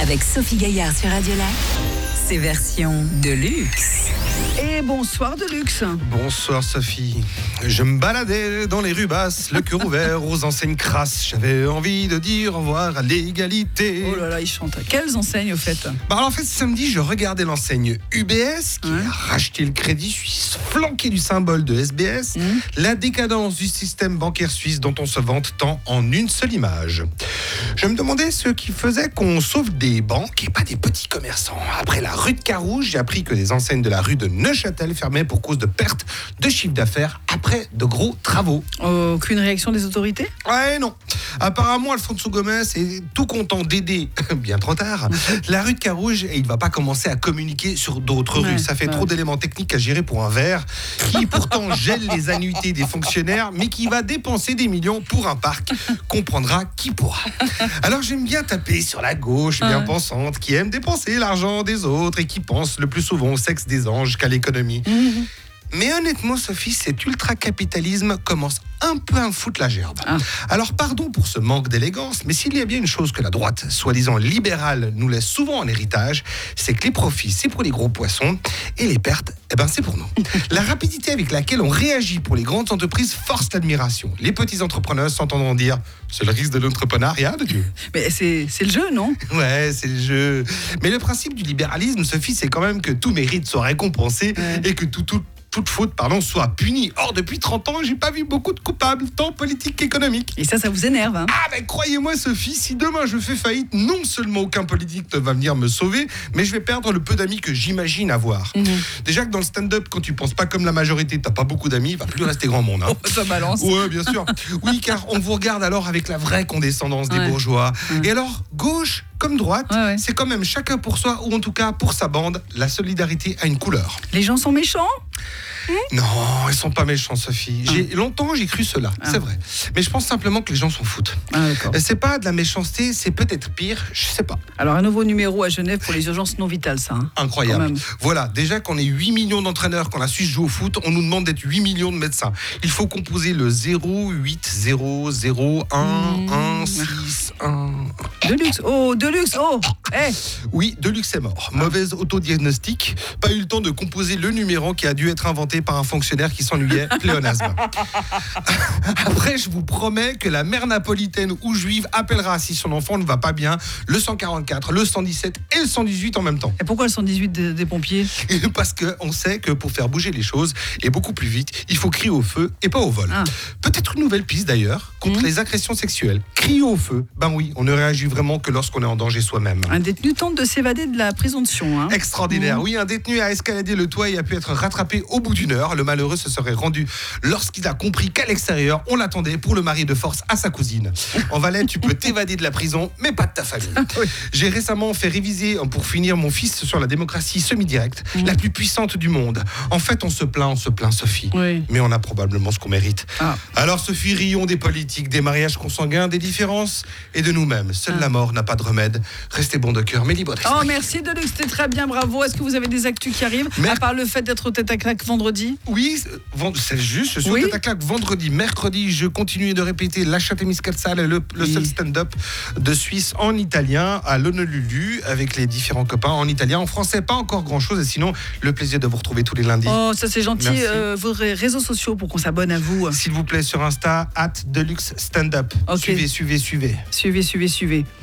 Avec Sophie Gaillard sur Radio Lac, c'est version de luxe. Et bonsoir Deluxe. Bonsoir Sophie. Je me baladais dans les rues basses, le cœur ouvert aux enseignes crasses. J'avais envie de dire au revoir à l'égalité. Oh là là, il chante. Quelles enseignes au fait? Alors en fait, samedi, je regardais l'enseigne UBS qui a racheté le Crédit Suisse, flanqué du symbole de SBS, la décadence du système bancaire suisse dont on se vante tant en une seule image. Je me demandais ce qui faisait qu'on sauve des banques et pas des petits commerçants. Après la rue de Carouge, j'ai appris que les enseignes de la rue de Neuchâtel fermaient pour cause de perte de chiffre d'affaires après de gros travaux. Aucune réaction des autorités? Ouais, non. Apparemment, Alfonso Gomez est tout content d'aider, bien trop tard, la rue de Carouge, et il ne va pas commencer à communiquer sur d'autres rues. Ça fait trop d'éléments techniques à gérer pour un verre qui pourtant gèle les annuités des fonctionnaires, mais qui va dépenser des millions pour un parc. Comprendra qui pourra. Alors j'aime bien taper sur la gauche bien pensante, qui aime dépenser l'argent des autres et qui pense le plus souvent au sexe des anges qu'à l'économie. Mais honnêtement, Sophie, cet ultra-capitalisme commence un peu à me foutre la gerbe. Alors pardon pour ce manque d'élégance, mais s'il y a bien une chose que la droite, soi-disant libérale, nous laisse souvent en héritage, c'est que les profits, c'est pour les gros poissons, et les pertes, c'est pour nous. La rapidité avec laquelle on réagit pour les grandes entreprises force l'admiration. Les petits entrepreneurs s'entendront dire « c'est le risque de l'entrepreneuriat de Dieu ». Mais c'est le jeu, non? Ouais, c'est le jeu. Mais le principe du libéralisme, Sophie, c'est quand même que tout mérite soit récompensé et que toute faute soit punie. Or, depuis 30 ans, j'ai pas vu beaucoup de coupables, tant politiques qu'économiques. Et ça vous énerve, hein? Croyez-moi, Sophie, si demain je fais faillite, non seulement aucun politique ne va venir me sauver, mais je vais perdre le peu d'amis que j'imagine avoir. Déjà que dans le stand-up, quand tu penses pas comme la majorité, t'as pas beaucoup d'amis, il va plus rester grand monde. Hein. Ça balance. Ouais, bien sûr. Oui, car on vous regarde alors avec la vraie condescendance des bourgeois. Et alors, gauche comme droite, c'est quand même chacun pour soi, ou en tout cas pour sa bande. La solidarité a une couleur. Les gens sont méchants? Non, ils sont pas méchants, Sophie. Longtemps, j'ai cru cela, c'est vrai. Mais je pense simplement que les gens s'en foutent. C'est pas de la méchanceté, c'est peut-être pire, je sais pas. Alors, un nouveau numéro à Genève pour les urgences non vitales, ça. Incroyable. Voilà, déjà qu'on est 8 millions d'entraîneurs, qu'on a su jouer au foot, on nous demande d'être 8 millions de médecins. Il faut composer le 0, 8, 0, 0, 1, 1, 6, 1... Deluxe, Deluxe, Oui, Deluxe est mort. Mauvaise autodiagnostic. Pas eu le temps de composer le numéro qui a dû être inventé par un fonctionnaire qui s'ennuyait, pléonasme. Après, je vous promets que la mère napolitaine ou juive appellera si son enfant ne va pas bien le 144, le 117 et le 118 en même temps. Et pourquoi le 118 des pompiers? Parce qu'on sait que pour faire bouger les choses et beaucoup plus vite, il faut crier au feu et pas au vol. Peut-être une nouvelle piste d'ailleurs contre les agressions sexuelles. Crier au feu, oui, on ne réagit vraiment que lorsqu'on est en danger soi-même. Un détenu tente de s'évader de la prison de Sion. Extraordinaire. Oui, un détenu a escaladé le toit et a pu être rattrapé au bout d'une heure. Le malheureux se serait rendu lorsqu'il a compris qu'à l'extérieur, on l'attendait pour le marier de force à sa cousine. En Valais, tu peux t'évader de la prison, mais pas de ta famille. J'ai récemment fait réviser, pour finir, mon fils sur la démocratie semi-directe, la plus puissante du monde. En fait, on se plaint, Sophie. Mais on a probablement ce qu'on mérite. Alors, Sophie, rions des politiques, des mariages consanguins, des différences et de nous-mêmes. Seule la mort n'a pas de remède. Restez bon de cœur, mais libre d'esprit. Merci Deluxe, c'était très bien, bravo. Est-ce que vous avez des actus qui arrivent, à part le fait d'être au Tête à Claque vendredi? Oui, c'est juste, je suis au Tête à Claque vendredi. Mercredi, je continue de répéter La Château-Miscalzale, le seul stand-up de Suisse en italien à l'Honolulu, avec les différents copains en italien. En français, pas encore grand-chose, et sinon, le plaisir de vous retrouver tous les lundis. Oh, ça c'est gentil. Vos réseaux sociaux pour qu'on s'abonne à vous. S'il vous plaît, sur Insta, @Deluxe Stand-up. Suivez. Suivez.